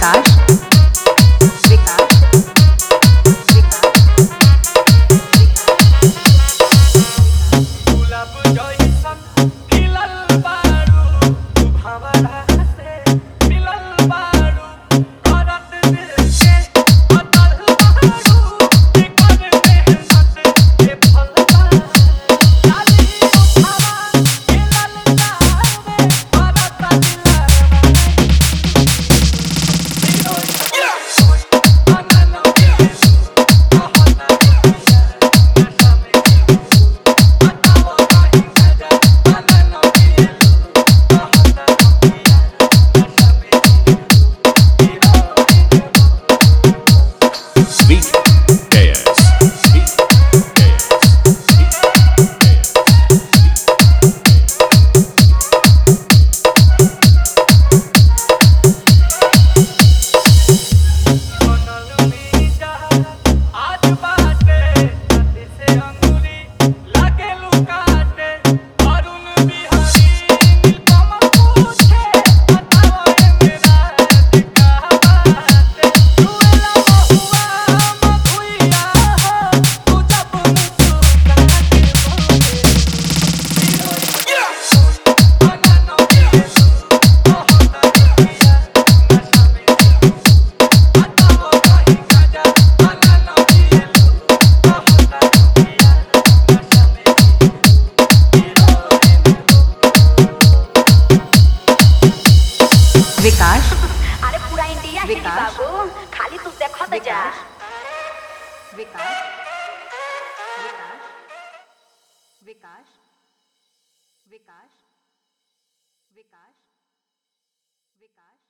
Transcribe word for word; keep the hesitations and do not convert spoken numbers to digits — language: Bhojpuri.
विकास विकास विकास गुलाब जइसन खिलल बारू तू भंवरा से मिलल बारू करत दिल के अतल बारू के कर मेहनत के फल डाली उठावा खिलल जावे करत Sweet Chaos. Sweet Chaos. बनल मीजा आज बाटे हाथे से अंगूरी लागे लुकाटे अरुण बिहारी नीलकमल पूछे बताओ ए मेरा का बाटे छुएला बहुआ मधुइया हो तू जब मुस्कुरा के बोले अननो के बहुत दिया नशा में बताओ कहीं गजा अननो के बहुत दिया नशा में विकास अरे पूरा इंडिया हिली विकास। बाबू खाली तू देखत जा विकास विकास विकास विकास विकास विकास विकास